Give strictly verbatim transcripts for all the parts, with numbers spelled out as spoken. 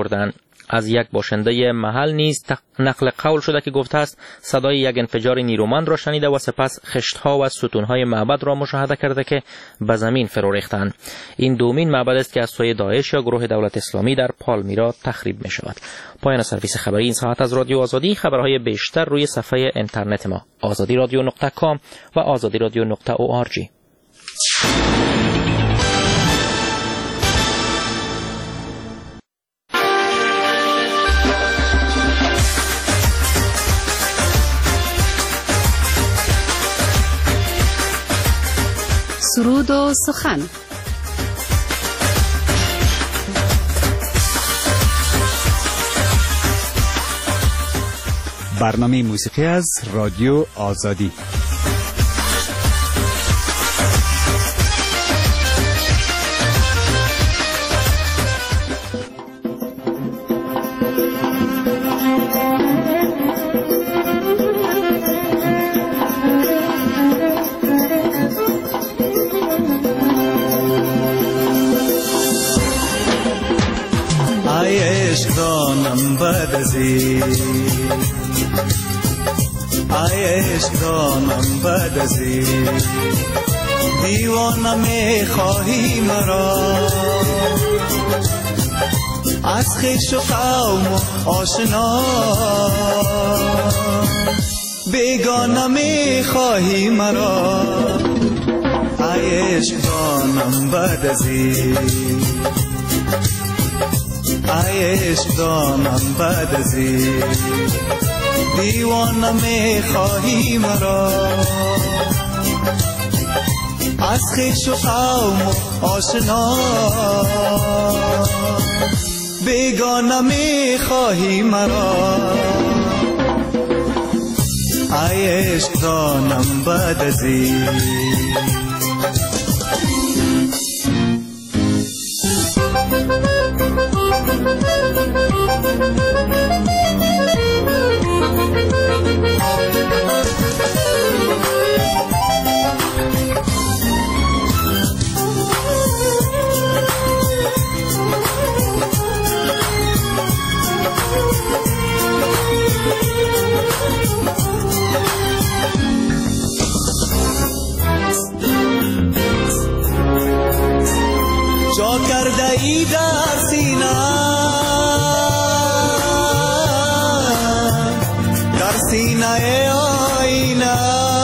بردند. از یک باشنده محل نیز نقل قول شده که گفته است صدای یک انفجار نیرومند را شنیده و سپس خشت‌ها و ستون‌های معبد را مشاهده کرده که به زمین فرو ریختند. این دومین معبد است که از سوی داعش یا گروه دولت اسلامی در پالمیرا تخریب می شود. پایان سرویس خبری این ساعت از رادیو آزادی. خبرهای بیشتر روی صفحه اینترنت ما آزادی رادیو نقطه کام و آزادی رادیو نقطه او آر جی. سرود و سخن. برنامه موسیقی از رادیو آزادی. آی عشق دانم بعد از این دیوانه می خواهی مرا، از خویش و قوم و آشنا بیگانه می خواهی مرا. آی عشق دانم بعد از این آی عشق دانم بعد از این دیوانه می خواهی مرا، از خویش و قوم و آشنا بیگانه می خواهی مرا. ای عشق دانم بعد از این جا کرده ای در سینه در سینه آینه،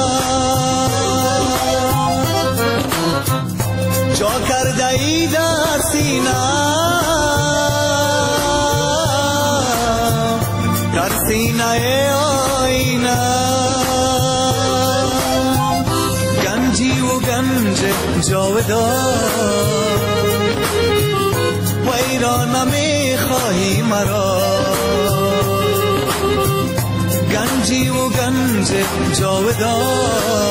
جا کرده ای در سینه در سینه آینه، گنجی و گنج جاودان ویرانه می خواهی مرا، گنجی و گنج جاودان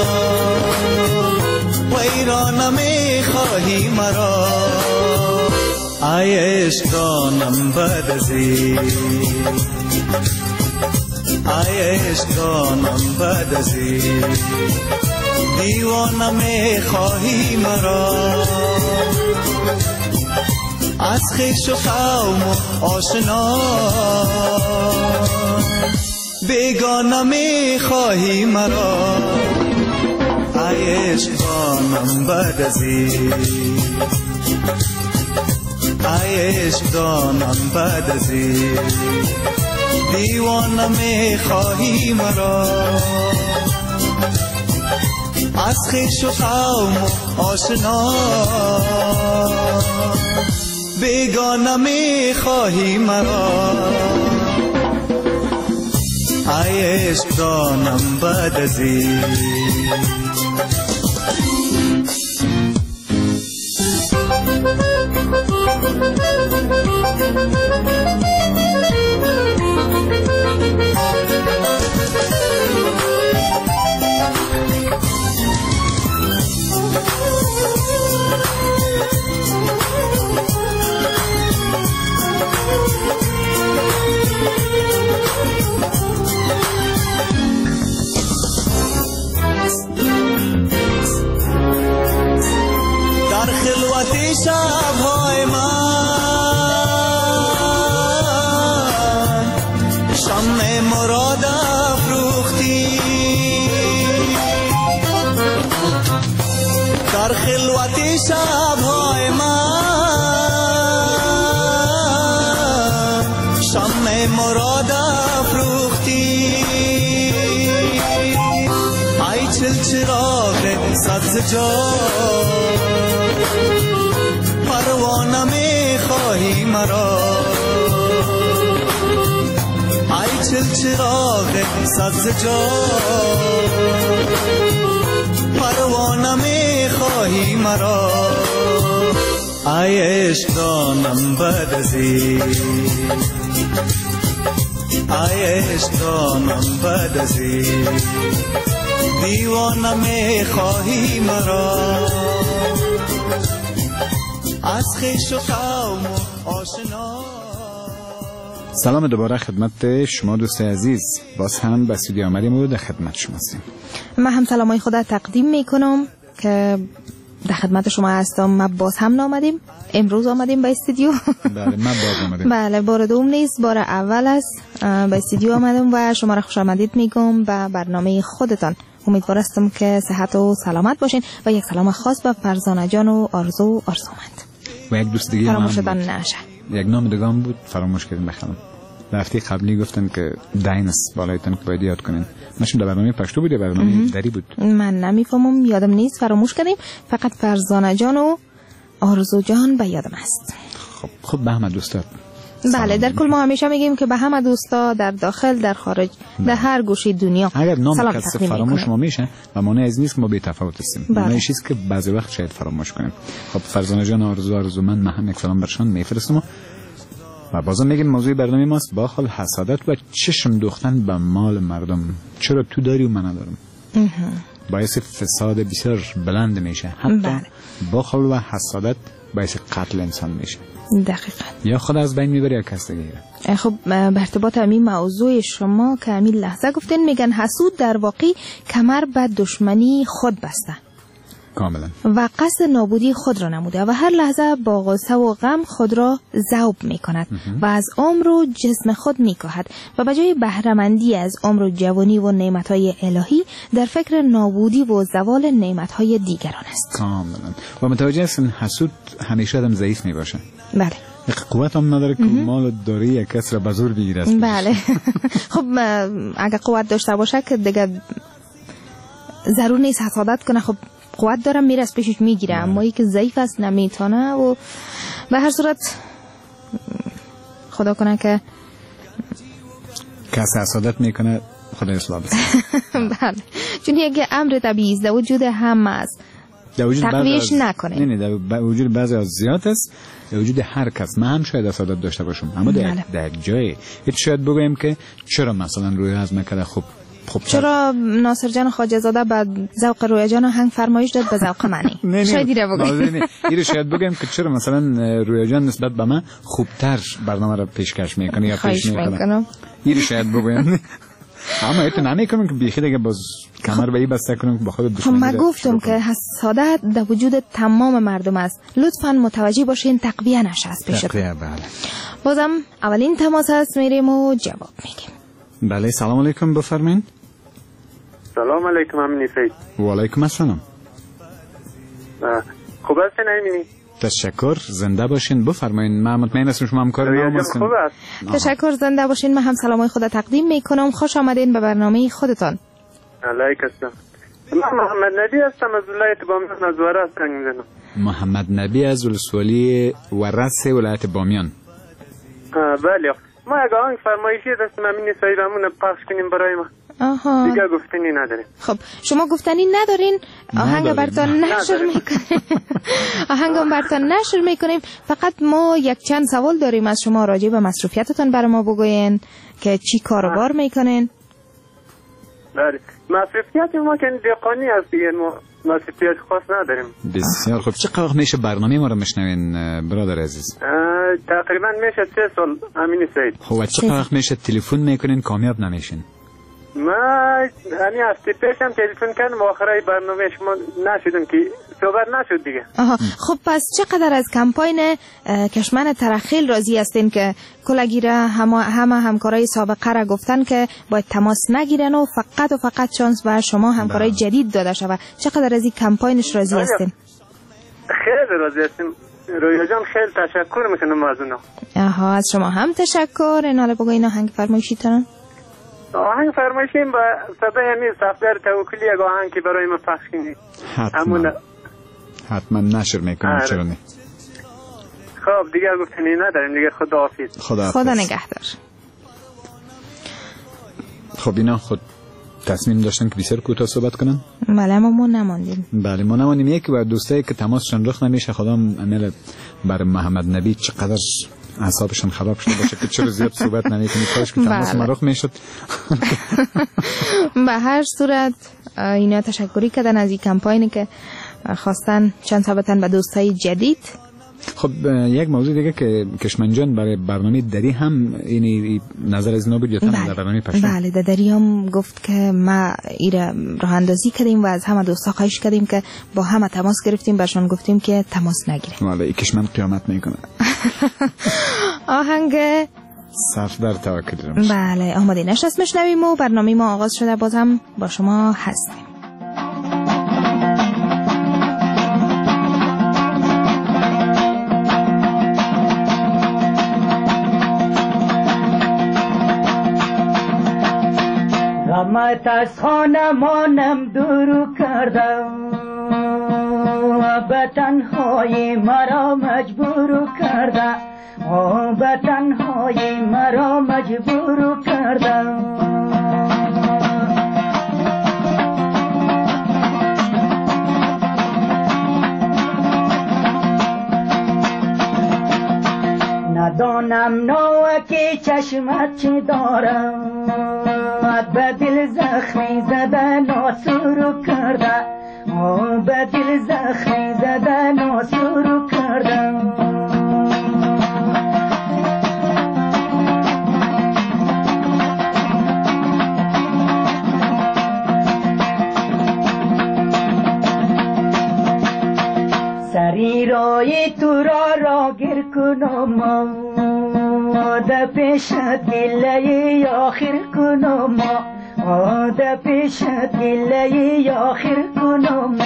ویرانه می خواهی مرا. ای عشق دانم بعد از این ای عشق دانم بعد از این دیوانه می خواهی مرا، از خویش و قوم و آشنا بیگانه می خواهی مرا. ای عشق دانم بعد از این ای عشق دانم بعد از این دیوانه می خواهی مرا، از خویش و قوم و آشنا بیگانه می خواهی مرا. ای عشق دانم بعد از این سبز جا پروانه می خواهی مرا ای چل چراغ سبز جا پروانه می خواهی مرا ای عشقانم بدزی ای عشقانم بدزی دیوانه می خواهی مرا از خویش و قوم و آشنا. سلام دوباره خدمت شما دوست عزیز، باز هم به استودیو آمدیم و در خدمت شما هستیم. من هم سلامای خدا تقدیم میکنم که در خدمت شما هستم. ما باز هم آمدیم، امروز آمدیم به استودیو. بله من باز آمدیم. بله بار دوم نیست، بار اول است به استودیو آمدم و شما را خوش آمدید میگم به برنامه خودتان. امیدوار هستم که صحت و سلامت باشین و یک سلام خاص به فرزانه جان و آرزو و آرزومند و یک دوست دیگه فراموش شدن نشه. یک نام دیگه بود فراموش کردیم بخوام. هفته قبلی گفتن که داینس بالایتون که باید یاد کنین. ماشین در برنامه پشتو بود یا برنامه دری بود؟ من نمیفهمم، یادم نیست، فراموش کردیم. فقط فرزانه جان و آرزو جان به یادم است. خب خب به همه دوستا. بله در کل ما همیشه میگیم که به همه دوستا در داخل در خارج بله. در هر گوشه دنیا اگر نام کسی فراموش ما میشه و معنی از نیست که ما بی تفاوت هستیم. بله. معنی چیزی که بعضی وقت شاید فراموش کنیم. خب فرزانه جان آرزو آرزو من ما هم یک سلام برشان میفرستم و بازم میگیم موضوع برنامه ماست با خال حسادت و چشم دوختن به مال مردم. چرا تو داری و من ندارم؟ باعث فساد بسیار بلند میشه. حتی بله. بخل و حسادت باعث قتل انسان میشه. دقیقاً. یا خود از بین میبره یا کس دیگه. خب به ارتباط همین موضوع شما که همین لحظه گفتین، میگن حسود در واقع کمر به دشمنی خود بسته کاملا و قصد نابودی خود را نموده و هر لحظه با غصه و غم خود را ذوب می کند و از عمر و جسم خود می کاهد و به جای بهره‌مندی از عمر و جوانی و نعمتهای الهی در فکر نابودی و زوال نعمتهای دیگران است. کاملا. و متوجه هستین حسود همیشه آدم ضعیف می باشه. بله. یک قوت هم نداره که مال داری یک کس را به زور بگیره. بله. خب اگه قوت داشته باشه که دیگه ضرور نیست حسادت کنه. خب قوت دارم میره از پیشش میگیره، اما ای که ضعیف است نمیتونه و به هر صورت خدا کنه که کس حسادت میکنه خدا اصلاح بسه. بله، چون یک امر طبیعی است، در وجود همه است، تقویش نکنه. نه نه در وجود بعضی از زیاد است، در وجود هر کس. من هم شاید حسادت داشته باشم اما در, در جای هیچ شاید بگویم که چرا مثلا روی هضم کده خوب خوب چرا ناصر جان خواجه زاده بعد ذوق رویا جان هنگ فرمایش داد به ذوق منی. شاید دیره بگویم اینو شاید بگم که چرا مثلا رویا جان نسبت به من خوبتر برنامه رو پیشکش میکنه یا پیش میکنه. اینو شاید بگویم اما ایتو نمیکنم که بیخی دیگه باز کمر به این بسته کنم که با خود دشمنی. من گفتم که حسادت در وجود تمام مردم است، لطفاً متوجه باشین تقویه نشه از پیشتون. تقویه بله. بازم اولین تماس هست، میریم و جواب میگیم. بله سلام علیکم بفرمایید. سلام علیکم امینی سید. و علیکم السلام. خوب هستین امینی؟ تشکر، زنده باشین. بفرمایید. من مطمئن هستم شما همکار ما هستین. خوب است. تشکر، زنده باشین. من هم سلامای خدا تقدیم میکنم. خوش آمدین به برنامه خودتان. علیک السلام. من محمد نبی هستم از ولایت بامیان، از ورس زنگ میزنم. محمد نبی از ولسوالی ورس ولایت بامیان. بله. ما یک آهنگ فرمایشی دستم امینی سید همون پخش کنیم برای ما. آها. دیگه گفتنی نداریم. خب شما گفتنی ندارین، آهنگ براتون نشر میکنیم. آهنگ براتون نشر میکنیم. فقط ما یک چند سوال داریم از شما راجع به مصروفیتتون برای ما بگوین که چی کاروبار میکنین. بله. مصروفیت ما که دقانی است دیگه، ما مصروفیت خاص نداریم. بسیار خوب. چقدر وقت میشه برنامه ما رو میشنوین برادر عزیز؟ تقریبا میشه سه سال امینی سید. خب چقدر وقت میشه تلفن میکنین کامیاب نمیشین؟ ما یعنی هفته پیشم تلفن کردم آخرای برنامه شما نشدم که صحبت نشد دیگه. آها. خب پس چقدر از کمپاین کشمن ترخیل راضی هستین که کلگیره همه همه همکارای سابقه را گفتن که باید تماس نگیرن و فقط و فقط شانس بر شما همکارای جدید داده شود؟ چقدر از این کمپاینش راضی هستین؟ خیلی راضی هستیم. رویا جان خیلی تشکر میکنم از اونا. آها، از شما هم تشکر. این حالا بگو این آهنگ فرمایشیتون. آهنگ فرمایشیم با صدای یعنی صفدر توکلی یک آهنگ که برای ما پخش کنید. حتما حتما نشر میکنم. چرا نه؟ خب دیگه گفتنی نداریم دیگه. خداحافظ. خدا خدا نگهدار. خب اینا خود تصمیم داشتن که بسیار کوتاه صحبت کنن. بله اما ما نماندیم. بله ما نماندیم. یکی و دوستایی که تماسشون رخ نمیشه خدا امیل بر محمد نبی چقدر اعصابشون خراب شده باشه که چرا زیاد صحبت نمیکنی. کاش که تماس ما رخ میشد. به هر صورت اینا تشکری کردن از این کمپاینی که خواستن چند ثابتن به دوستای جدید. خب یک موضوع دیگه که کشمنجان برای برنامه دری هم اینی نظر از نو بود یا در برنامه پشتون؟ بله در دری هم گفت که ما ایره راه اندازی کردیم و از همه دوستا خواهش کردیم که با همه تماس گرفتیم، برشان گفتیم که تماس نگیریم. والا کشمن قیامت میکنه. آهنگ صرف در توکل. بله آماده نشست میشنویم و برنامه ما آغاز شده، باز هم با شما هستیم. غمت از خانه مانم دور کردم و به تنهایی مرا مجبور کرده، به تنهایی مرا مجبور کردم. ندانم ناوکی چشمت چی دارم، به دل زخمی زده ناسور کرده، به دل زخمی زده ناسور کردم. سری رای تو را را گر کنم، در پیش دلی آخر کنم، در پیش دلی آخر کنم.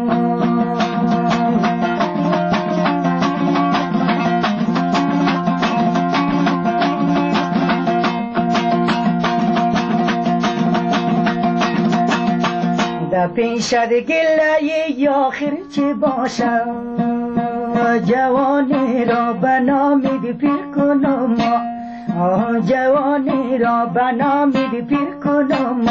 در پیش دلی آخر چه باشم، جوانی را بنامید پیر کنم، جوانی را بنامید پیر کنم.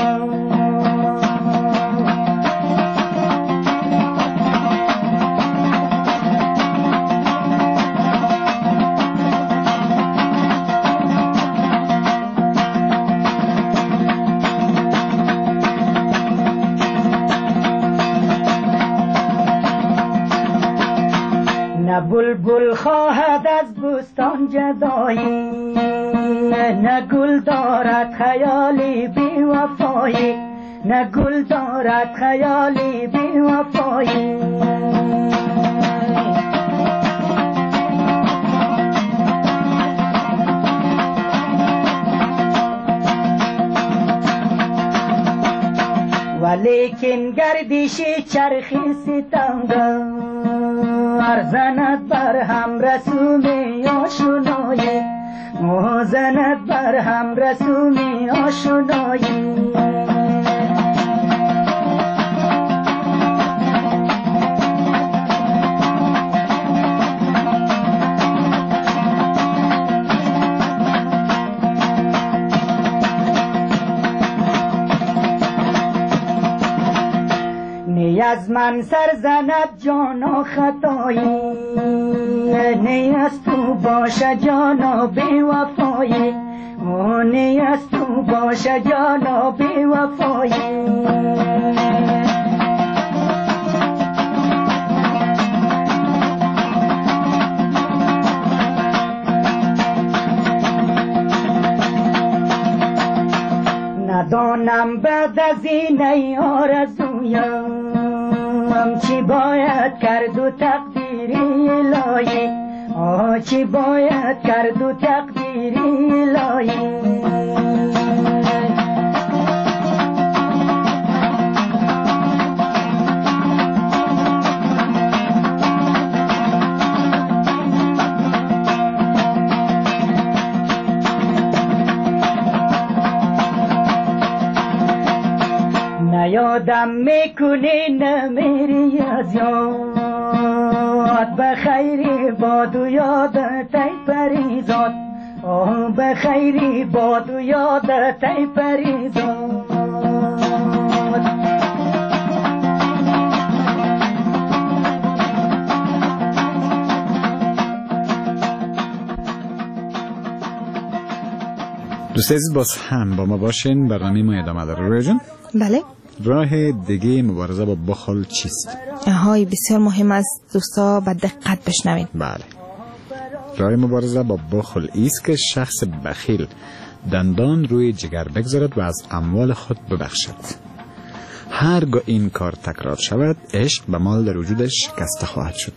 نه بلبل خواهد از بستان جدایی، نه گل دارد خیالی بی وفایی، نه گل دارد خیالی بی وفایی. ولیکن گردشی چرخی ستمگم، زند بر هم رسومی آشنایی، زند بر هم رسومی آشنایی. نی از من سر زند جانا خطایی، نی از تو باشه جانا بی وفایی، نی از تو باشه جانا بی وفایی. ندانم بعد از این ای آرزویم چی باید کرد و تقدیری الهی، چی باید کرد و تقدیری الهی. یادم میکنی نمیری از یاد به خیری باد و یادت ای پریزاد آه به خیری باد و یادت ای پریزاد دوست عزیز باز هم با ما باشین، برنامه ما ادامه داره. رویا جان بله راه دیگه مبارزه با بخل چیست؟ های بسیار مهم است دوستا با دقت بشنوین. بله راه مبارزه با بخل ایست که شخص بخیل دندان روی جگر بگذارد و از اموال خود ببخشد. هرگاه این کار تکرار شود عشق به مال در وجودش شکسته خواهد شد.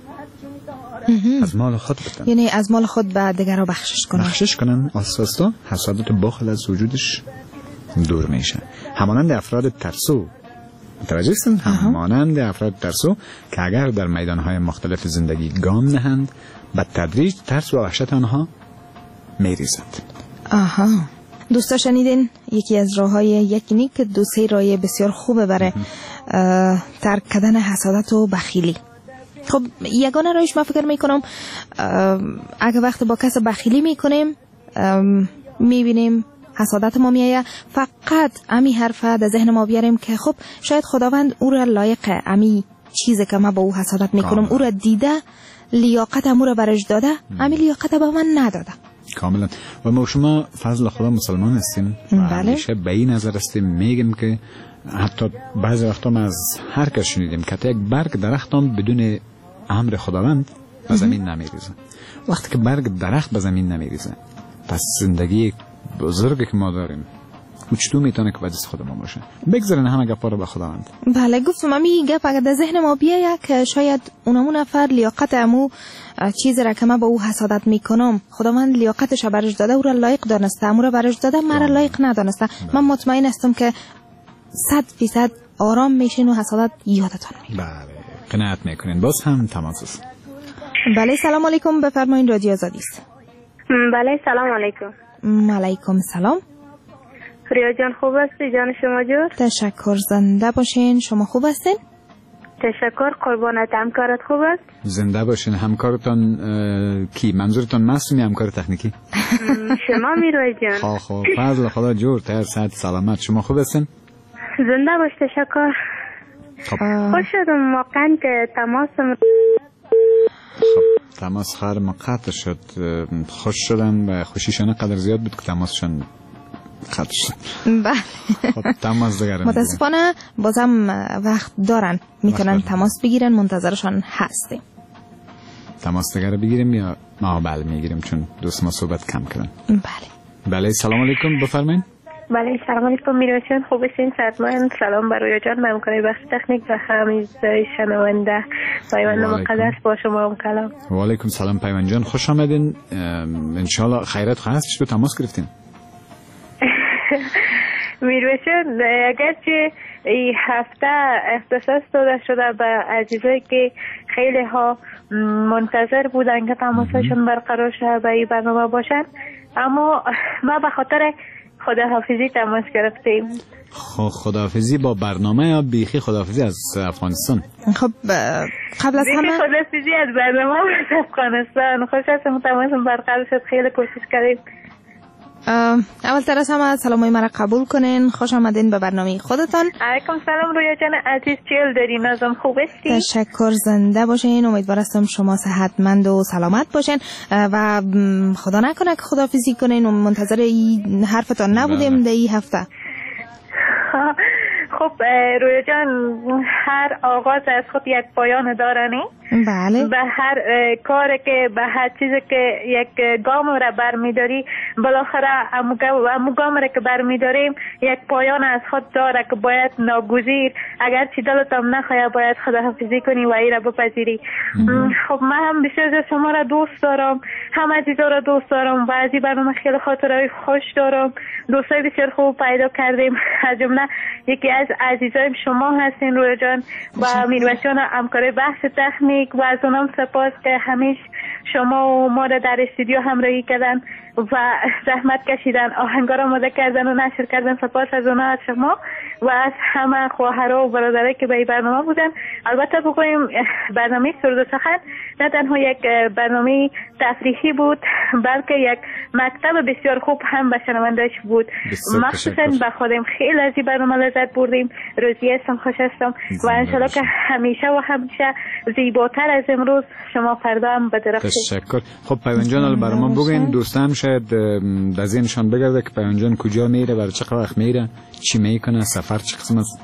از مال خود بدن، یعنی از مال خود به دیگران بخشش کنن بخشش کنن آساستا حسادت و بخل از وجودش دور میشه. همانند افراد ترسو، متوجه هستن؟ همانند افراد ترسو که اگر در میدانهای مختلف زندگی گام نهند به تدریج ترس و وحشت آنها میریزد. آها دوستا شنیدین یکی از راههای یکی نیک دو سه راه بسیار خوبه برای ترک کردن حسادت و بخیلی. خب یگانه راهش من فکر میکنم اگه وقت با کس بخیلی میکنیم میبینیم حسادت ما میایه، فقط امی حرفه در ذهن ما بیاریم که خب شاید خداوند او را لایق امی چیزی که ما با او حسادت میکنم او را دیده، لیاقت امو را برش داده، امی لیاقت با من نداده. کاملا. و ما شما فضل خدا مسلمان هستیم و همیشه به این نظر هستیم میگیم که حتی بعضی وقتا ما از هر کس شنیدیم که یک برگ درخت هم بدون امر خداوند به زمین نمیریزه. وقتی که برگ درخت به زمین نمیریزه پس زندگی بزرگی که ما داریم او چطور میتونه که به دست خود ما باشه؟ بگذارین همه گپا رو به خداوند. بله گفتم امی گپ اگر در ذهن ما بیاید که شاید اونمون نفر لیاقت امو چیزی را که من با او حسادت میکنم خداوند لیاقتش برش داده، او را لایق دانسته، امو را برش داده، من را لایق ندانسته، من مطمئن هستم که صد فیصد آرام میشین و حسادت یادتان میره. بله قناعت میکنین. باز هم تماس است. بله سلام علیکم، بفرمایید رادیو آزادی است. بله سلام علیکم. علیکم سلام. ریا جان خوب هستی جان شما جور؟ تشکر، زنده باشین. شما خوب هستین؟ تشکر قربانت. همکارت خوب است؟ زنده باشین. همکارتان کی؟ منظورتان مصومی همکار تکنیکی؟ شما میروی جان. خواه خواه فضل خدا جور تر صحت سلامت. شما خوب هستین؟ زنده باش تشکر. خب خوش شدم واقعا که تماسم خب تماس خواهر ما قطع شد. خوش شدم و خوشیشان قدر زیاد بود که تماسشان قطع شد. بله خب تماس دیگر متاسفانه بازم وقت دارن میتونن تماس بگیرن، منتظرشان هستیم. تماس دیگر بگیریم یا ما بله میگیریم چون دوست ما صحبت کم کردن. بله بله سلام علیکم بفرمایید. بله سلام علیکم میروشان خوب هستین؟ سلام سلام برای جان ممکنه بخش تکنیک و همیز شنونده پیوند مقدس با شما هم کلام. و علیکم سلام پیوند جان خوش آمدین. انشالله خیرت خواهد است تو تماس گرفتین. میروشان اگرچه این هفته اختصاص داده شده به عزیزایی که خیلی ها منتظر بودن که تماسشون برقرار شده به این برنامه باشن، اما ما به خاطر خداحافظی تماس گرفتیم. خب خداحافظی با برنامه یا بیخی خداحافظی از افغانستان؟ خب قبل از همه خداحافظی از برنامه از افغانستان. خوش هستم تماسم برقرار شد، خیلی کوشش کردیم. اول تر از همه سلامای مرا قبول کنین. خوش آمدین به برنامه خودتان. علیکم سلام رویا جان عزیز، چیل داری نازم خوب هستی؟ تشکر، زنده باشین. امیدوار هستم شما صحتمند و سلامت باشین و خدا نکنه که خداحافظی کنین و منتظر این حرفتان نبودیم در این هفته. خب رویا جان هر آغاز از خود یک پایان داره نه؟ بله. به هر کاری که به هر چیزی که یک گام را برمیداری بالاخره امو گام را که برمیداریم یک پایان از خود داره که باید ناگزیر اگر چی دلت هم نخواهی باید خداحافظی کنی و ای را بپذیری. خب من هم بسیار شما را دوست دارم، هم عزیزا را دوست دارم و از این برنامه خیلی خاطرهای خوش دارم. دوستای بسیار خوب پیدا کردیم، از جمله یکی از عزیزایم شما هستین رویا جان و میروشان همکار بحث تکنیک و از اونم سپاس که همیشه شما و ما را در استودیو همراهی کردن و زحمت کشیدن، آهنگا را آماده کردن و نشر کردن. سپاس از اونا، از شما و از همه خواهرها و برادرایی که به این برنامه بودن. البته بگویم برنامه سرود و سخن نه تنها یک برنامه تفریحی بود، بلکه یک مکتب بسیار خوب هم به شنونده‌اش بود. مخصوصا به خودم خیلی از این برنامه لذت بردیم. روزی هستم، خوش هستم و انشالله که همیشه و همیشه زیباتر از امروز شما فردا هم به درخت. تشکر. خب پیوند جان، برای ما بگین دوستان شاید در ذهنشان بگرده که پیوند جان کجا میره، برای چه وقت میره، چی میکنه، سفر چه قسم است؟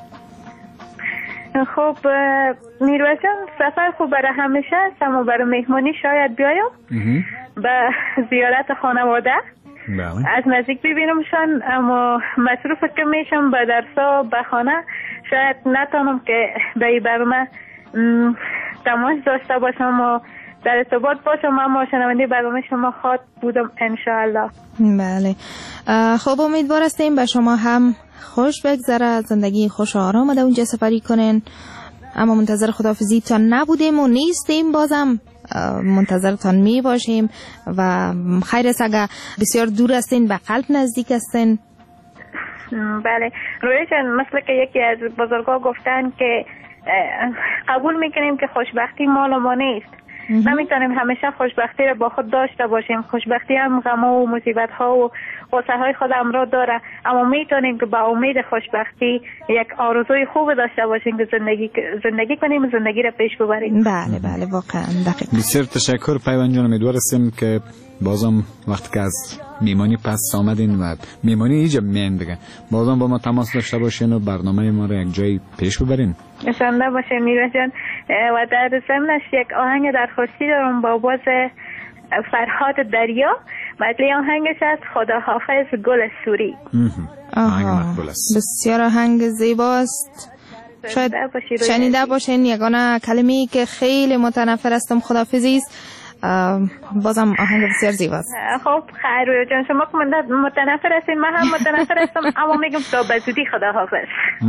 خب میروز جان، سفر خوب برای همیشه است، اما برای مهمانی شاید بیایم به زیارت خانواده. بله. از نزدیک ببینمشان، اما مصروف که میشم به درسا به خانه، شاید نتانم که به این برنامه تماس داشته باشم و در ارتباط باشم، اما شنونده برنامه شما خواد بودم انشاءالله. بله. خب امیدوار هستیم به شما هم خوش بگذره، زندگی خوش و آرام در اونجا سفری کنین. اما منتظر خداحافظی تا نبودیم و نیستیم، بازم منتظرتان می باشیم و خیر است اگر بسیار دور هستین به قلب نزدیک هستین. بله روی جان، مثل که یکی از بزرگا گفتن که قبول میکنیم که خوشبختی مال ما نیست. نمیتونیم همیشه خوشبختی رو با خود داشته باشیم. خوشبختی هم غم و مصیبت ها و غصه های خود همراه داره، اما میتونیم که با امید خوشبختی یک آرزوی خوب داشته باشیم که زندگی زندگی کنیم و زندگی رو پیش ببریم. بله بله واقعا دقیق. بسیار تشکر پیوند جان. امیدوار هستیم که بازم وقتی که از میمانی پس آمدین و میمانی اینجا میان دیگه، بازم با ما تماس داشته باشین و برنامه ما رو یک جایی پیش ببرین. انشالله باشه میروز جان. و در ضمنش یک آهنگ درخواستی دارم با باز فرهاد دریا. مطلع آهنگش از خداحافظ گل سوری. آهنگ مقبول است. بسیار آهنگ زیباست. شاید شنیده باشین یگانه کلمه‌ای که خیلی متنفر هستم خداحافظی است. بازم آهنگ بسیار زیباست. خب خیر جان، شما که متنفر هستین، من هم متنفر هستم، اما میگم تا به زودی خداحافظ.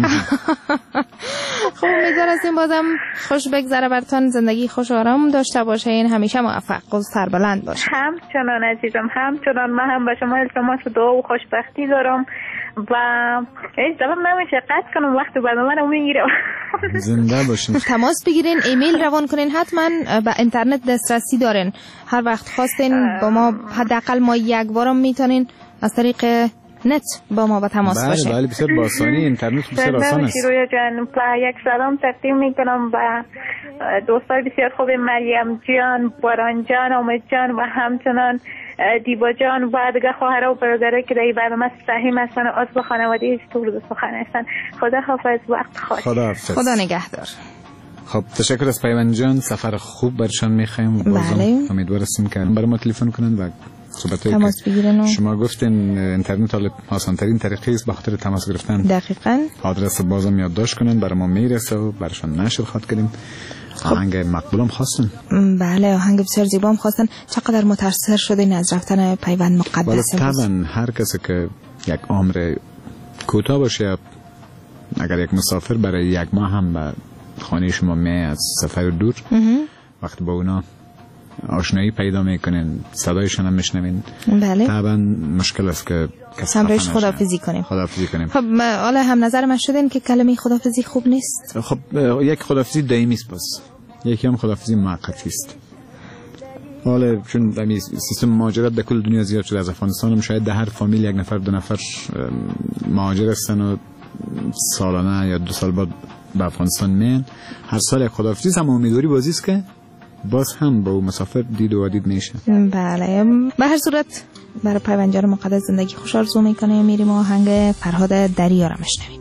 خب امیدوار هستیم بازم خوش بگذره براتون، زندگی خوش و آرام داشته باشین، همیشه موفق و سربلند باشین. همچنان عزیزم، همچنان. من هم به شما التماس دعا و خوشبختی دارم و هیچ دلم نمیشه قطع کنم، وقت برنامه رو میگیرم. زنده باشین. تماس بگیرین، ایمیل روان کنین، حتما به اینترنت دسترسی دارین، هر وقت خواستین با ما حداقل ما یک بارم میتونین از طریق نت با ما با تماس باشین. بله بله بسیار با آسانی، اینترنت بسیار آسان است. رویا جان، یک سلام تقدیم میکنم به دوستای بسیار خوب مریم جان، باران جان، امید جان و همچنان دیبا جان و دیگه خواهرها و برادرایی که در این برنامه سهیم هستن و عضو خانواده سرود و سخن هستن. خدا حافظ، وقت خوش. خدا حافظ. خدا نگهدار. خب تشکر از پیوند جان، سفر خوب برشان میخوایم و بازم بله. امیدوار هستیم که برای ما تلفن کنن و صحبتایی تماس بگیرن. شما گفتین اینترنت آسان ترین طریقه است به خاطر تماس گرفتن. دقیقاً. آدرس بازم یادداشت کنن، برای ما میرسه و برشان نشر خواهد کنیم. آهنگ مقبولم خواستن. بله آهنگ بسیار زیبام خواستن. چقدر متاثر شدین از رفتن پیوند مقدس؟ طبعا هر کسی که یک عمر کوتاه باشه، اگر یک مسافر برای یک ماه هم به خانه شما می از سفر دور، وقتی با اونا آشنایی پیدا میکنین، صدایشون هم میشنوین، بله طبعا مشکل است که همراهش خداحافظی کنیم. خداحافظی کنیم. خب حالا هم نظر من شدین که کلمه خداحافظی خوب نیست. خب یک خداحافظی دائمی است، بس یکی هم خداحافظی موقتی است. حالا چون همین سیستم مهاجرت در کل دنیا زیاد شده، از افغانستان هم شاید در هر فامیل یک نفر دو نفر مهاجر هستن و سالانه یا دو سال بعد به افغانستان میان. هر سال یک خداحافظی هم امیدواری بازی است که باز هم با مسافر دید و دید میشه. بله به هر صورت برای پیوندجان مقدس زندگی خوش آرزو میکنه. میریم آهنگ فرهاد دریا را میشنویم.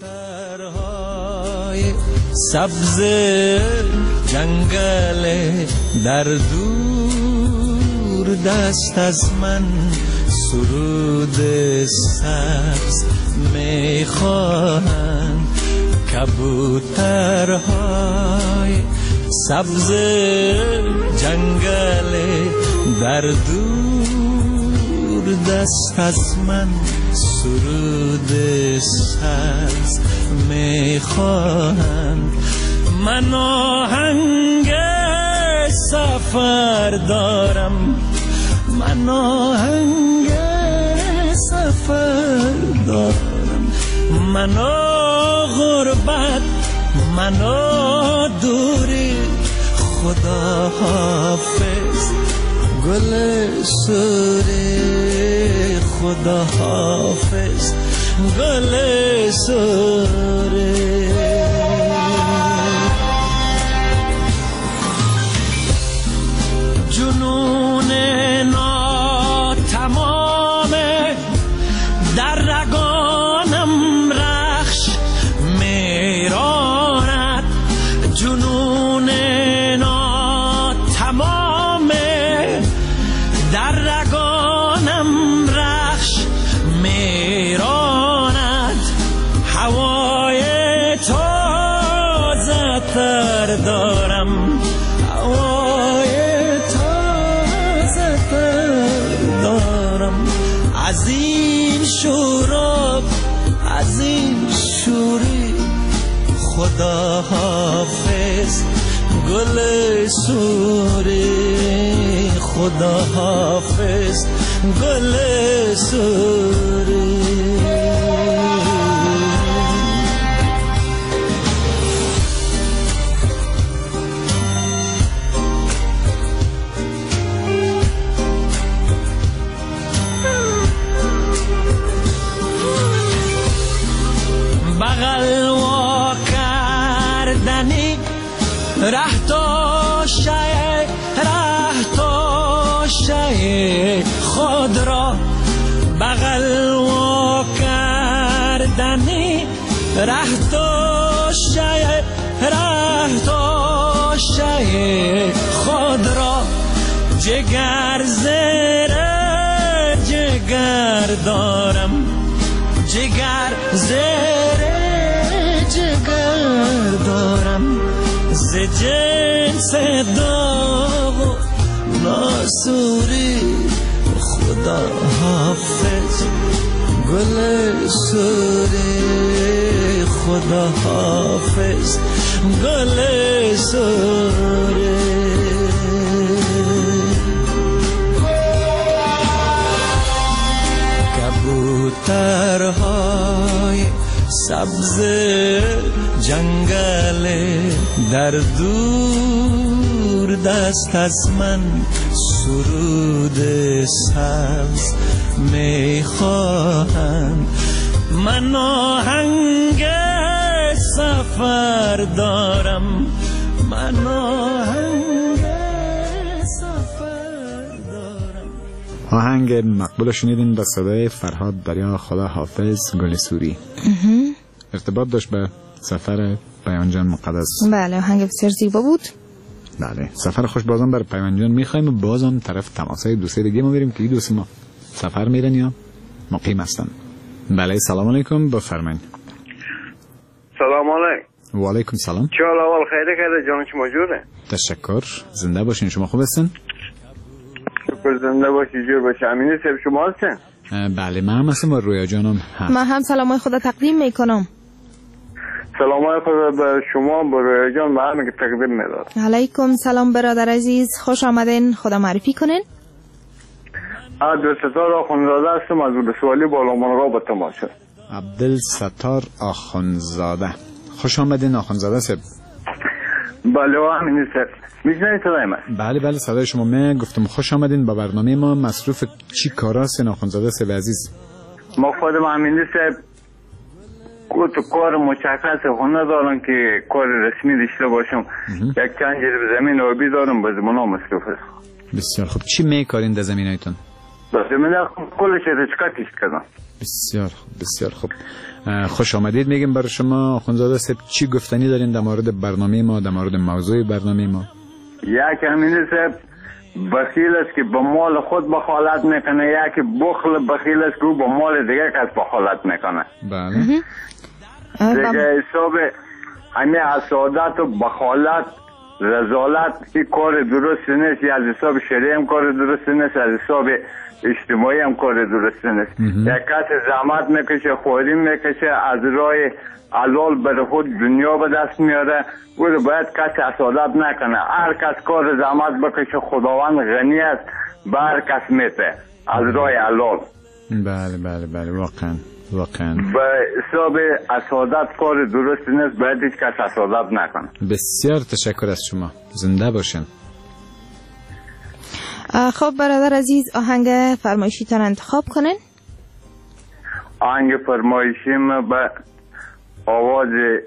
سبز جنگل در دور دست از من سرود سبز میخواهند، کبوترهای سبز جنگل در دور دست از من سرود سبز میخواهند. من آهنگ سفر دارم، من آهنگ سفر دارم، من غربت، من دوری، خدا حافظ گل سوری، خدا حافظ گل سوری. جنون ناتمامه در رگانم رخش میراند، جنون ناتمامه در رگانم رخش میراند، هوای تازه تر دارم، هوای تازه تر دارم، از این شوراب، از این شوری، خدا حافظ گل سوری، خدا حافظ گل سوری. بغل وا کردنی ره تو شای، ره تو شای خود را، بغل وا کردنی ره تو شای، ره تو شای خود را، جگر زیر جگر دارم، جگر زیر جگر دارم، ز جنس داغ و ناسوری، خدا حافظ گل سوری، خدا حافظ گل سوری. کبوترهای سبز جنگل در دور دست از من سرود سبز میخواهند، من آهنگ سفر دارم، من آهنگ سفر دارم. آهنگ مقبول شنیدین با صدای فرهاد دریا، خدا حافظ گل سوری. ارتباط داشت به سفر پیمان جان مقدس. بله آهنگ بسیار زیبا بود. بله سفر خوش. بازم بر پیمان جان میخوایم و بازم طرف تماسای دوسته دیگه ما میریم که این دوستی ما سفر میرن یا مقیم هستن. بله سلام علیکم، بفرمایید. سلام علیکم. و علیکم سلام. چه حال اول خیره خیره جان شما جوره؟ تشکر، زنده باشین. شما خوب هستین؟ شکر زنده باشی، جور باشی. امینی صاحب شما هستین؟ بله من هم هستم و رویا جانم هم. من هم سلامای خدا تقدیم میکنم. سلامای خدا به شما، به رویا جان و همه که تقدیم میداد. علیکم سلام برادر عزیز، خوش آمدین. خدا معرفی کنین. عبدالستار آخونزاده هستم از ولسوالی بالامرغا با تماشا. عبدالستار آخونزاده، خوش آمدین آخونزاده صاحب. بله و همینی صاحب میشنید صدای من؟ بله بله صدای شما. من گفتم خوش آمدین با برنامه ما. مصروف چی کاراست آخونزاده صاحب عزیز؟ ما خودم همینی صاحب تو کار مشخص خونه دارم که کار رسمی داشته باشم. یک چند جریب زمین آبی دارم، به زمانه مصروف است. بسیار خوب. چی میکارین در زمینایتون؟ در زمینه کلش رشکاتیش کردم. بسیار خوب بسیار خوب. خوش آمدید میگیم برای شما آخونزاده صاحب. چی گفتنی دارین در مورد برنامه ما، در مورد موضوع برنامه ما؟ یک همینه صاحب بخیل است که به مال خود بخالت میکنه، یکی بخل بخیل است که با مال دیگه کس بخالت میکنه. بله دیگه حساب همه حسادت و بخالت رزالت این کار درست نیست، از حساب شریع هم کار درست نیست، از حساب اجتماعی هم کار درست نیست. یک کس زحمت میکشه، خواری میکشه، از راه حلال برای خود دنیا به دست میاره، او باید کسی حسادت نکنه. هر کس کار زحمت بکشه، خداوند غنی است، به هر کس میته از راه حلال. بله بله بله واقعا واقعا به حساب حسادت کار درست نیست، باید هیچ کس حسادت نکنه. بسیار تشکر از شما، زنده باشین. خب برادر عزیز، آهنگ فرمایشیتان انتخاب کنین. آهنگ فرمایشیم به آواز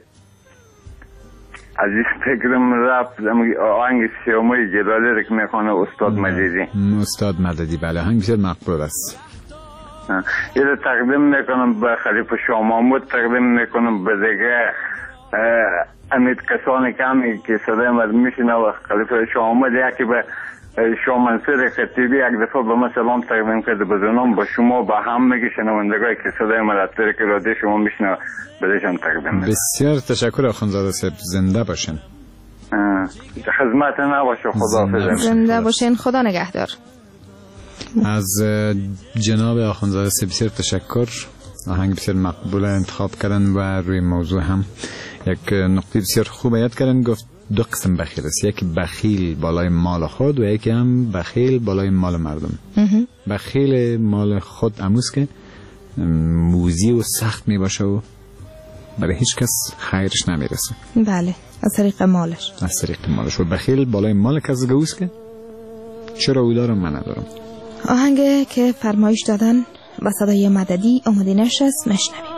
عزیز فکرم رفت، آهنگ سیاموی جلالی رو که میخونه استاد مددی. استاد مددی بله، آهنگ بسیار مقبول است. این رو تقدیم میکنم به خلیفه شاه محمود، تقدیم میکنم به دیگه امید کسانی که همی که صدای مردم میشنه و خلیفه شاه محمود یکی به شاه منصور خطیبی یک دفعه به من سلام تقدیم کرده بدونم با شما با هم میگه شنوندگاهی که صدای ملتر که راده شما میشنه بدهشان تقدیم میکنم. بسیار تشکر آخوندزاده صاحب، زنده باشین. خدمت نباشه، خدا زنده باشین، خدا نگهدار. از جناب آخوندزاده صاحب بسیار تشکر، آهنگ بسیار مقبول انتخاب کردن و روی موضوع هم یک نقطه بسیار خوب یاد کردن. گفت دو قسم بخیل است، یکی بخیل بالای مال خود و یکی هم بخیل بالای مال مردم. بخیل مال خود اموز که موزی و سخت می باشه و برای هیچ کس خیرش نمیرسه. بله، از طریق مالش از طریق مالش. و بخیل بالای مال کس گوز که چرا او دارم من ندارم. آهنگ که فرمایش دادن با صدای مددی آماده نشست، مشنویم.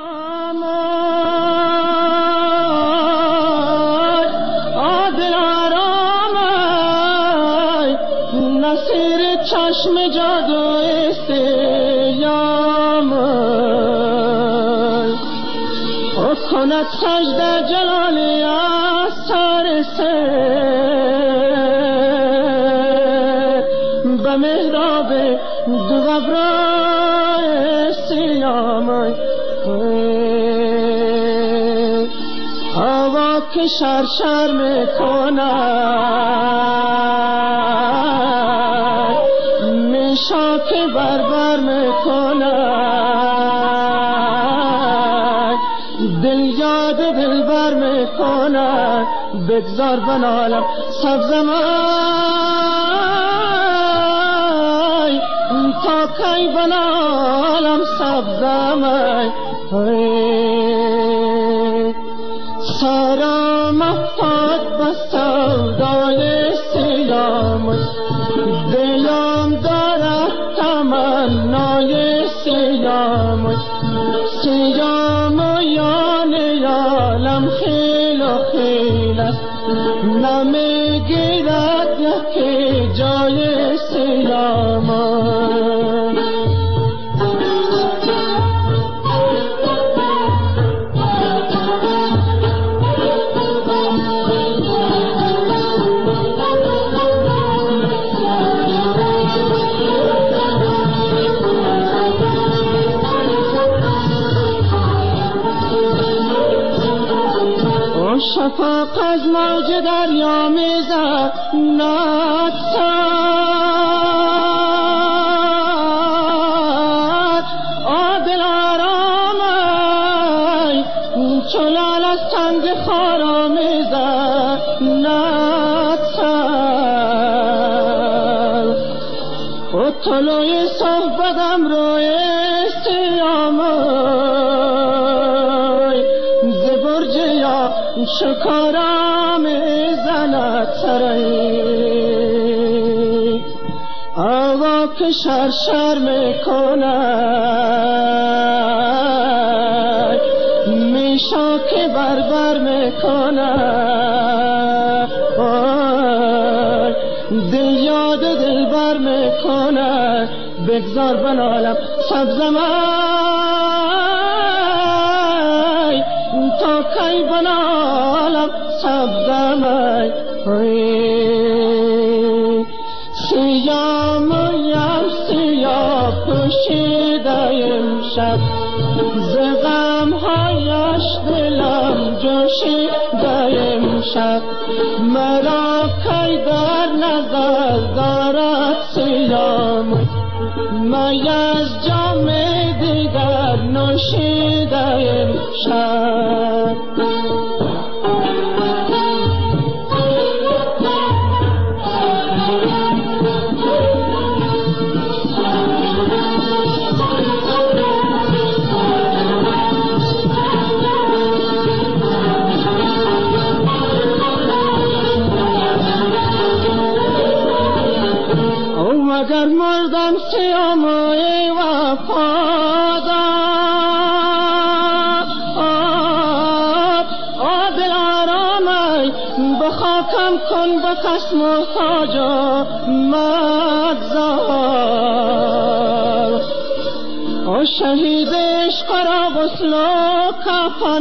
نصیر چشم جادو استیام او کند سجده جلالی از سر سر به محراب دو غبرای سیام هوا که شرشر میکند میشا که بربر میکند دل یاد دل بر میکند بگذار بنالم سبزمای تا کی بنالم سبزمای سرم افتاد به سودای سیام دلم دارد تمنای سیام سیام یان عالم خیل و خیل است نمیگیرد یکی جای سیام شفاق از موج دریا میزد نتسد آدل آرامای چلال از تنگ خارا میزد نتسد و طلوی صحبتم روی سیامای زبرج یا شکارا میزند سرایی هوا که شرشر میکند میشا که بربر میکند دل یاد دل بر میکند بگذار بنالم سبزمای تا کی بنالم سبزمای سیام یم سیاه پوشیده امشب ز غم هایش دلم جوشیده امشب مرا کی در نظر دارد سیام های از جام دیگر نوشیده امشب. اگر مردم سیاموی وفادار عادل آرامی به خاکم کن به کس محتاج مگذار. او شهید عشق را غسل و کفن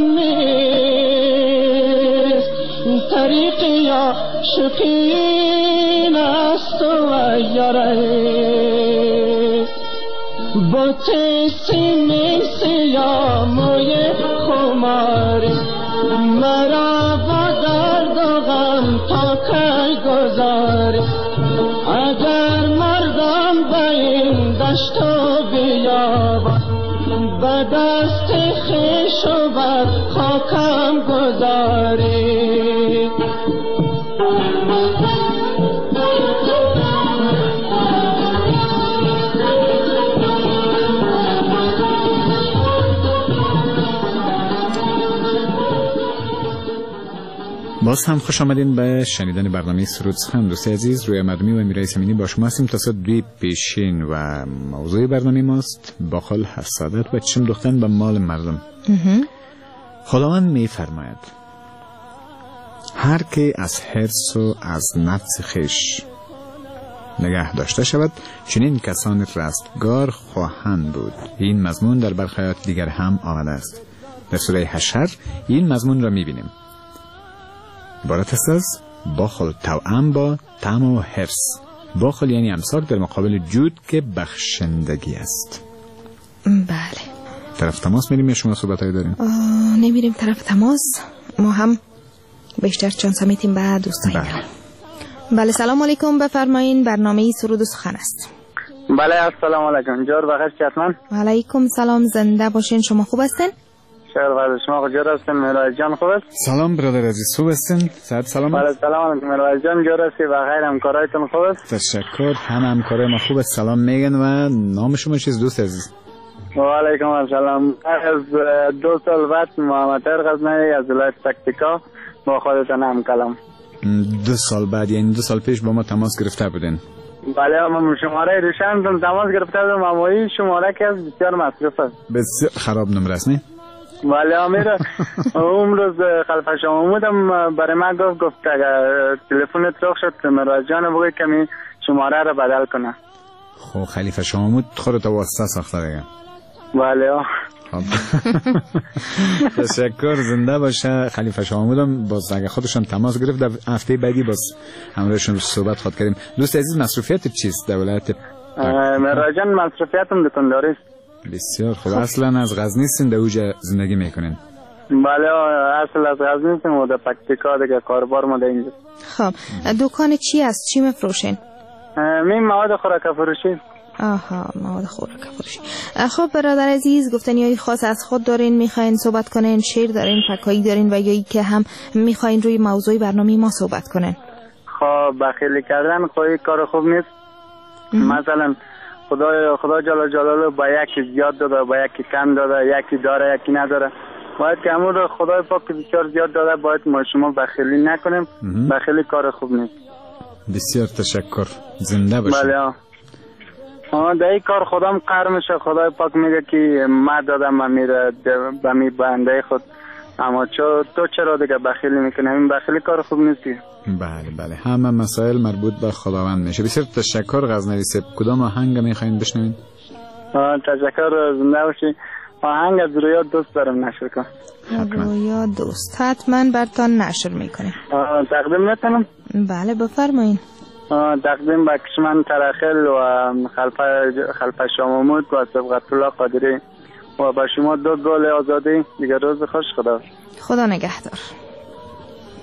نیست طریقی یا شکین است و یاره بوتی سیمی سیاموی خماری مرا با درد و غم تا کی گذاری. اگر مردم به این دشت و بیابان به دست خویش و بر خاکم گذاری. باز هم خوش آمدین به شنیدن برنامه سرود سخن. دوست عزیز، روی مردمی و امیرای سمینی با شما هستیم تا ساعت دوی پیشین و موضوع برنامه ماست بخل حسادت و چشم دوختن به مال مردم. خداوند می فرماید هر که از حرص و از نفس خویش نگه داشته شود چنین کسان رستگار خواهند بود. این مضمون در برخی آیات دیگر هم آمده است. در سوره حشر این مضمون را می بینیم. عبارت است از بخل توأم با طمع و حرص. بخل یعنی امساک در مقابل جود که بخشندگی است. بله. طرف تماس میریم یا شما صحبت هایی داریم؟ نمیریم طرف تماس، ما هم بیشتر چانس میتیم به دوستایی. بله. بله سلام علیکم، بفرمایین. برنامه سرود و سخن است. بله السلام علیکم. جور بخیر چطور؟ علیکم سلام، زنده باشین. شما خوب هستین؟ شکر بعد شما جور هستین؟ میرواز جان خوب است؟ سلام برادر عزیز، خوب هستین؟ صحت سلامت؟ بله سلام علیکم میرواز جان، جور هستی؟ بخیر، همکارایتون خوب است؟ تشکر، همه همکارای ما خوب است. سلام میگن و نام شما چیست دوست عزیز؟ و علیکم السلام. از دو سال بعد محمد غزنوی از ولایت تکتیکا با خودتان هم کلام. دو سال بعد یعنی دو سال پیش با ما تماس گرفته بودین؟ بله ما شماره روشن تماس گرفته بودم، اما این شماره که بسیار مصرف است. بسیار خراب نمره است نه؟ بله امیر اون روز خلفه شما بودم برای من گفت گفت اگر تلفنت رخ شد مراجع جان بگوی کمی شماره رو بدل کنه. خب خلیفه شامود خودت واسطه ساخته دیگه. بله تشکر، زنده باشه خلیفه شامودم. باز اگه خودشون تماس گرفت در هفته بعدی باز همراهشون صحبت خود کردیم. دوست عزیز مصروفیت چیست در ولایت؟ مراجع جان مصروفیتم دکانداری است. بسیار خوب. اصلا از غزنی هستین در اوجه زندگی میکنین؟ بله اصلا از غزنی هستیم و در پکتیکا دیگه کاربار ما در اینجا. خب دکان چی است؟ چی مفروشین؟ می مواد خوراک فروشی. آها مواد خوراک فروشی. خب برادر عزیز، گفتنیای خاص از خود دارین میخواین صحبت کنین؟ شعر دارین، فکایی دارین و یا ای که هم میخواین روی موضوع برنامه ما صحبت کنین؟ خب بخیلی کردن خواهی کار خوب نیست. مثلا خدا خدا جل جلاله با یکی زیاد داده با یکی کم داده، یکی داره یکی نداره. باید که همون رو خدای پاک بسیار زیاد داده، باید ما شما بخیلی نکنیم. بخیلی کار خوب نیست. بسیار تشکر، زنده باشید. بله آه در این کار خودم قهر میشه. خدای پاک میگه که ما دادم من میره به می بنده خود، اما چو تو چرا دیگه بخیلی میکنه؟ این بخیلی کار خوب نیستی. بله بله، همه مسائل مربوط به خداوند میشه. بسیار تشکر. غزنوی صاحب کدام آهنگ میخواین بشنوین؟ تشکر، زنده باشی. آهنگ از رویا دوست دارم نشر کن. رویا دوست حتما برتان نشر میکنه. تقدیم میتونم؟ بله بفرمایین. تقدیم به کشمن ترخل و خلفه خلفه شامامود و صبغت الله قادری و به شما دو گل آزادی. دیگه روز خوش. خدا خدا نگهدار.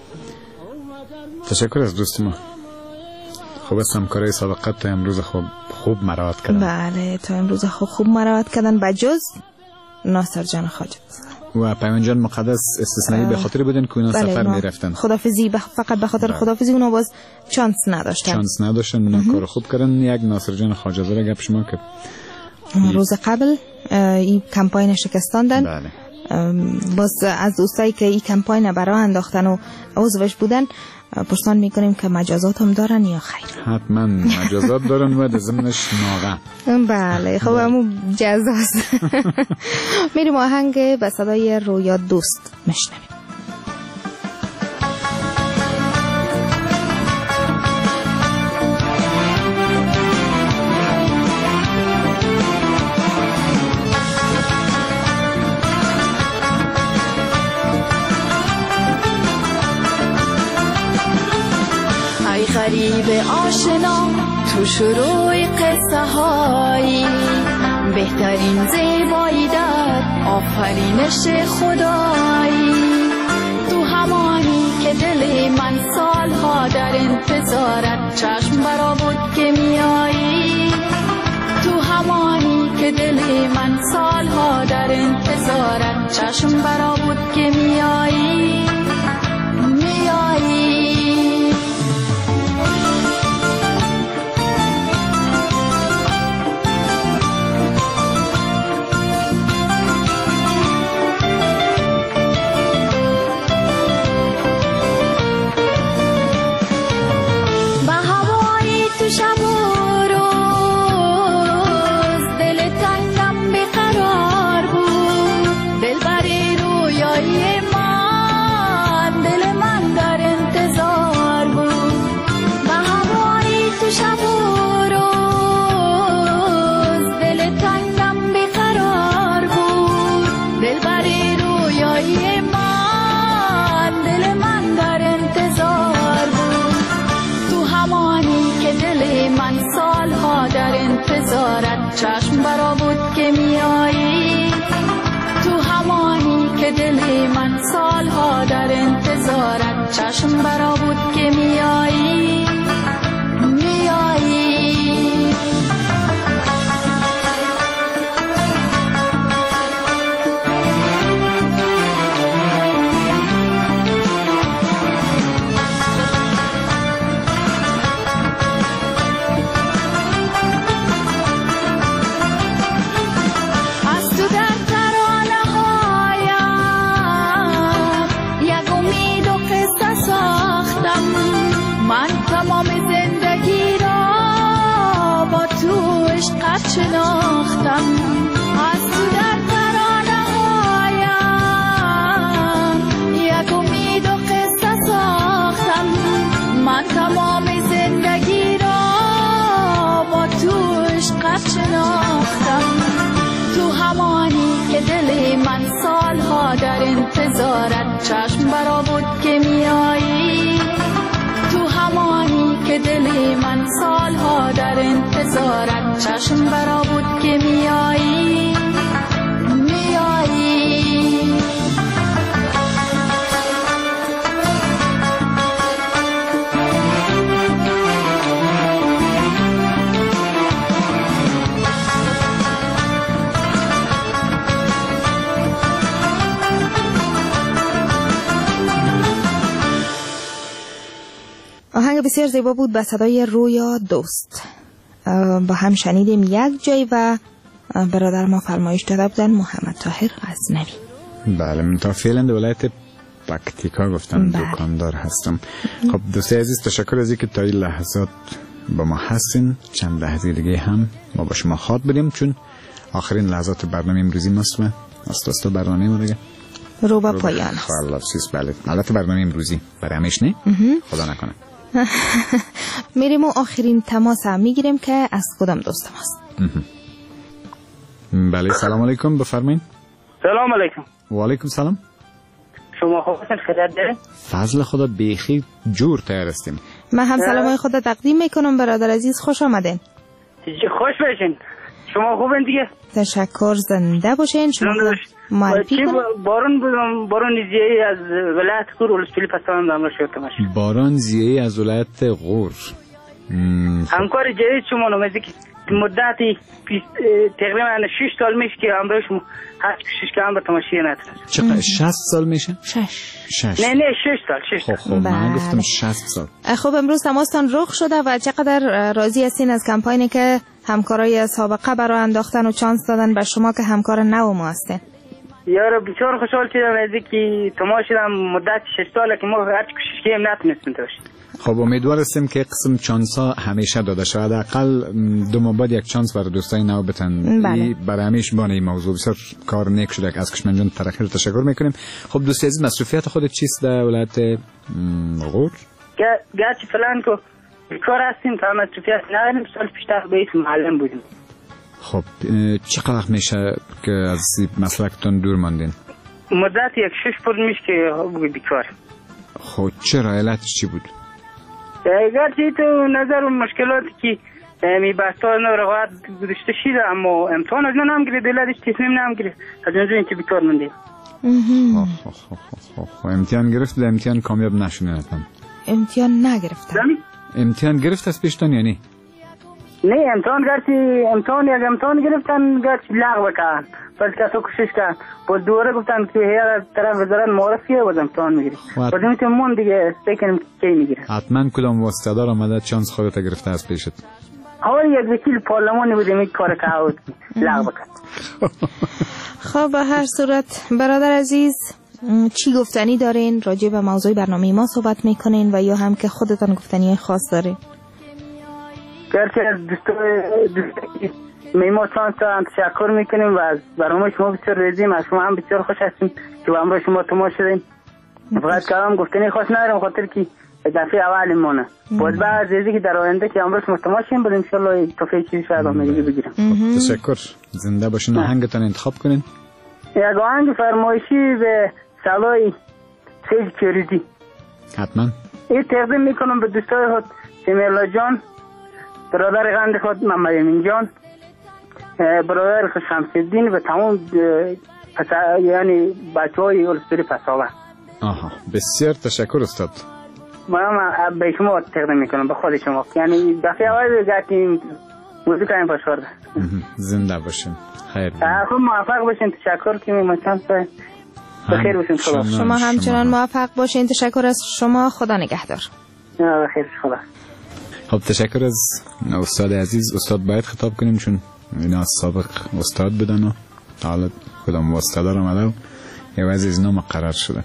تشکر از دوست ما. خوب است همکارای سابقت تا امروز خوب خوب مراعات کردن. بله تا امروز خوب خوب مراعات کردن بجز ناصر جان خواجه و پیمان جان مقدس استثنایی به خاطر بودن که اونا بله، سفر میرفتن خدافزی بخ... فقط به خاطر خدافزی اونا باز چانس نداشتن چانس نداشتن اونا کار خوب کردن. یک ناصر جان خواجه زاده گپ شما که روز قبل این کمپاین شکستاندن. بله. باز از دوستایی که این کمپاین برای انداختن و عضوش بودن پرسان میکنیم که مجازات هم دارن یا خیر؟ حتما مجازات دارن و ضمنش ناغه. بله خب همون جزاست. میریم آهنگ به صدای رویا دوست میشنویم. غریب آشنا تو شروع قصه هایی بهترین زیبایی در آفرینش خدایی تو همانی که دل من سالها در انتظارت چشم برا بود که میایی تو همانی که دل من سالها در انتظارت چشم برا بود که میایی میایی شب و روز دل تنگم بیقرار بود دلبر رویای من دل من در انتظار بود به هوای تو شب و روز دل تنگم بیقرار بود دلبر رویای من دل من در انتظار بود تو همانی که دل من سالها در انتظارت چشم برا بود که میایی تو همانی که دل من سالها در انتظارت چشم برا بود که میایی میایی شناختم از تو در ترانه هایم یک امید و قصه ساختم من تمام زندگی را با تو عشقت شناختم تو همانی که دل من سالها در انتظارت چشم برا بود که میایی تو همانی که دل من سالها در انتظارت چشم برا بود که میایی میایی آهنگ بسیار زیبا بود به صدای رویا دوست. با هم شنیدیم یک جای و برادر ما فرمایش داده بودن محمد طاهر غزنوی. بله من تا فعلا در ولایت پکتیکا گفتم دکاندار هستم. خب دوستی عزیز تشکر از اینکه تا این لحظات با ما هستین. چند لحظه دیگه هم ما با شما خواد بدیم چون آخرین لحظات برنامه امروزی ماست و است برنامه ما دیگه رو با پایان است. خلاصیست. بله البته برنامه امروزی برای همیش نه خدا نکنه. میریم و آخرین تماس هم میگیریم که از کدام دوست ماست. بله سلام علیکم بفرمایید. سلام علیکم. و علیکم سلام. شما خوب هستین خیریت دارین؟ فضل خدا بیخی جور تیار هستیم. من هم سلامای خدا تقدیم میکنم برادر عزیز خوش آمدین. خوش باشین. شما خوبین دیگه؟ تشکر زنده باشین. شما معرفی کنید. باران باران زیایی از ولایت غور ولسوالی پسند داملا شد تماش. باران زیایی از ولایت غور. همکار جدید شما نمیزه که مدتی تقریبا شش سال میشه که همراه شما هست کشش که هم به تماشی نتونست. چقدر شصت سال میشه؟ شش شش نه نه شش سال شش سال. خب خب من گفتم شصت سال. خب امروز تماستان رخ شده و چقدر راضی هستین از کمپینی که همکارای سابقه برای انداختن و چانس دادن به شما که همکار نو ما هستین؟ یارو بسیار خوشحال شدم از اینکه تماشا دادم مدت شش ساله که ما هر کوشش کردیم نتونستیم داشت. خب امیدوار هستیم که قسم چانس ها همیشه داده شود. حداقل دو ماه بعد یک چانس برای دوستای نو بتن. بله. برای همیشه بانه این موضوع بسیار کار نیک شده که از کشمن جان ترخیر تشکر میکنیم. خب دوستی عزیز مصروفیت خودت چیست در ولایت غور؟ گرچه فلان که کار هستیم تا مصروفیت نداریم. سال پیشتر به اسم معلم بودیم. خب چقدر وقت میشه که از مسلکتون دور ماندین؟ مدت یک شش پول میشه که بود بیکار. خب چرا علتش چی بود؟ گرچه تو نظر و مشکلاتی که می بستان و رقابت گذاشته شده اما امتحان از من نمیگیره دولتش تصمیم نمیگیره از اونجا این که بیکار موندیم. خب خب خب خب امتحان گرفت و امتحان کامیاب نشونه حتما. امتحان نگرفت. امتحان گرفت از پیشتان یعنی؟ نه امتحان گرچه امتحان یک امتحان گرفتن گرچه لغو کردن بس کسا کوشش کردن باز دوره گفتن که هر طرف وزارت معرفیه باز امتحان میگیره باز میتونم من دیگه بکنم کی میگیره. حتما کدام واسطه‌دار آمده چانس خودت گرفته از پیشت؟ اول یک وکیل پارلمانی بودیم این کار که لغو کرد. خب به هر صورت برادر عزیز چی گفتنی دارین راجع به موضوع برنامه ما صحبت میکنین و یا هم که خودتان گفتنی خاص دارین؟ گرچه از دوستای میما چانس دارن تشکر میکنیم و از برنامه شما بسیار رزیم از شما هم بسیار خوش هستیم که همراه شما تماشا شدیم. فقط که هم گفتنی خوش ندارم خاطر که دفعه اول مونه باز بعد ریزی که در آینده که همراه شما تماشا شدیم بود انشالله توفیق چیزی شاید هم دیگه بگیرم. تشکر. زنده باشین. آهنگتان انتخاب کنین. یک آهنگ فرمایشی به سالای سیج کریدی حتما این تقدیم میکنم به دوستای خود سمیلا جان برادر غند خود محمد امین جان برادر خود شمس‌الدین و تمام یعنی بچه های اولسپری پساوه. آها بسیار تشکر استاد. من به شما تقدیم میکنم به خود شما یعنی دفعه اول گفتیم موزیک این پاسورد. زنده باشین. خیر خب موفق باشین. تشکر که میمونم بخیر باشین. خدا شما همچنان موفق باشین. تشکر از شما. خدا نگهدار. بخیر خدا. خب تشکر از استاد عزیز. استاد باید خطاب کنیم چون اینا سابق استاد بدن و حالا کدام واسطه دار آمده و یه وضع از اینا مقرر شده.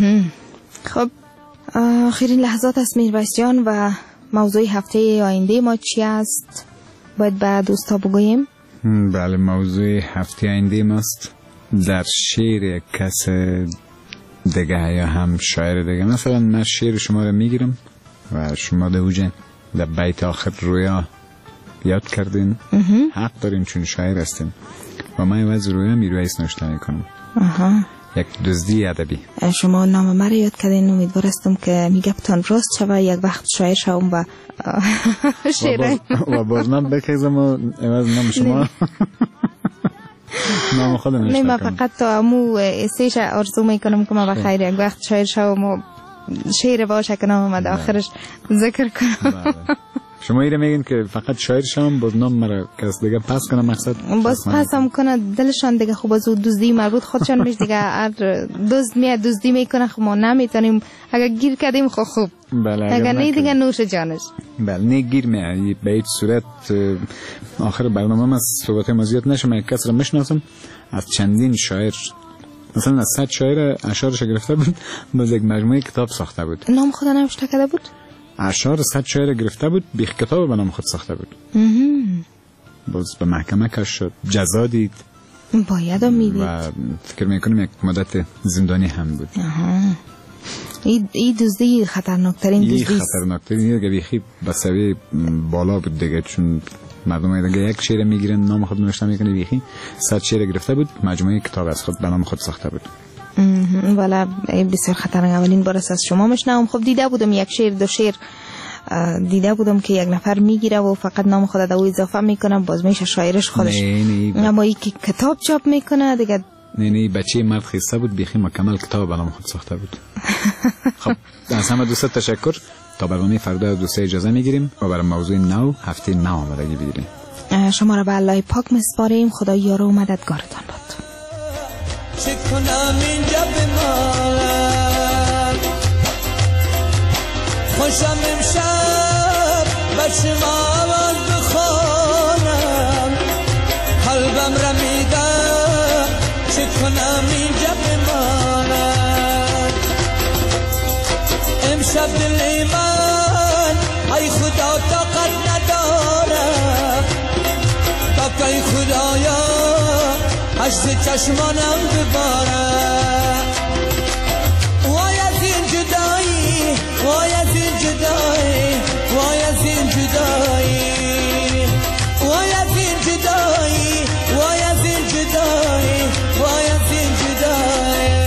خب آخرین لحظات است میرویس جان و موضوع هفته آینده ما چی است باید به دوستا بگوییم؟ بله موضوع هفته آینده ماست در شعر یک کس دیگه یا هم شاعر دیگه. مثلا من شعر شما رو میگیرم و شما ده اوجه در بیت آخر رویا یاد کردین. حق دارین چون شاعر هستین و من از رویا میرویس نوشته میکنم. یک دزدی ادبی. شما نام مرا یاد کردین. امیدوار هستم که میگفتان راست شوه یک وقت شاعر شوم و شعر و باز من بکیزم و عوض نام شما نام خودم نوشته کنم. نه من فقط تا امو سیش آرزو میکنم که من بخیر یک وقت شاعر شوم و شعر باشه که نام آمد آخرش ذکر کنم. شما ایره میگین که فقط شاعر شام باز نام مرا کس دیگه پس کنم مقصد باز پس هم کنه دلشان دیگه خوب از دزدی مربوط خودشان میشه دیگه هر دزد میاد دزدی میکنه خب ما نمیتونیم اگر گیر کردیم خب خوب بله اگر نه دیگه نوش جانش. بله نه گیر میاد به هیچ صورت. آخر برنامه ما صحبت ما زیاد نشه. من یک کس رو میشناسم از چندین شاعر مثلا از صد شاعر اشعارش گرفته بود باز یک مجموعه کتاب ساخته بود. نام خدا نوشته کرده بود. اشعار صد شاعر گرفته بود بیخ کتاب به نام خود ساخته بود. باز به محکمه کش شد جزا دید باید هم میدید و فکر میکنم یک مدت زندانی هم بود. این دزدی خطرناکترین دزدی است. این خطرناکترین دیگه بیخی بسوی بالا بود دیگه چون مردم دیگه یک شعر میگیرن نام خود نوشته میکنه بیخی صد شعر گرفته بود مجموعه کتاب از خود به نام خود ساخته بود. والا بسیار خطرناک. اولین بار از شما میشنوم. خب دیده بودم یک شعر دو شعر دیده بودم که یک نفر میگیره و فقط نام خود دو اضافه میکنه باز میشه شاعرش خودش. اما این که کتاب چاپ میکنه دیگه نه نه بچه مرد خیسته بود بیخی مکمل کتاب به نام خود ساخته بود. خب از همه دوستان تشکر. تا برنامه فردا از دوستای اجازه میگیریم و برای موضوع نو هفته نو آمادگی بگیریم. شما را به الله پاک میسپاریم. خدا یار و مددگارتان باد. چه کنم اینجا بمانم، خوشم امشب بچه ما آواز بخوانم، قلبم رمیده چه کنم اینجا بمانم. امشب دل من ای خدا طاقت ندارم، تا ای خدایا اشک چشمانم ببارم. وای از این جدایی، وای از این جدایی، وای از این جدایی، وای از این جدایی، وای از این جدایی، وای از این جدایی.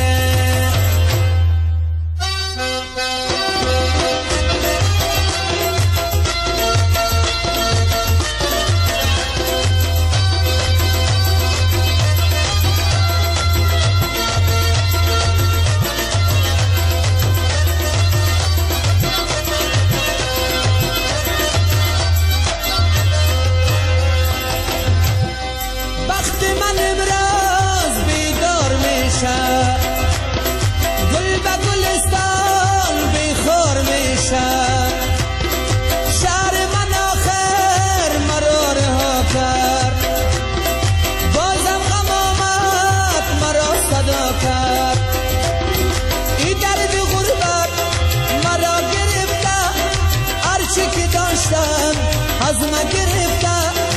از ما گرفته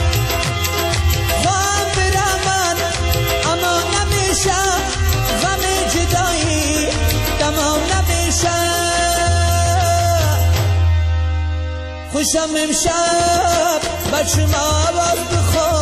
غم برا من، اما نمیشه غم جدایی تمام نمیشه. خوشم امشب بچه ما آواز بخوان،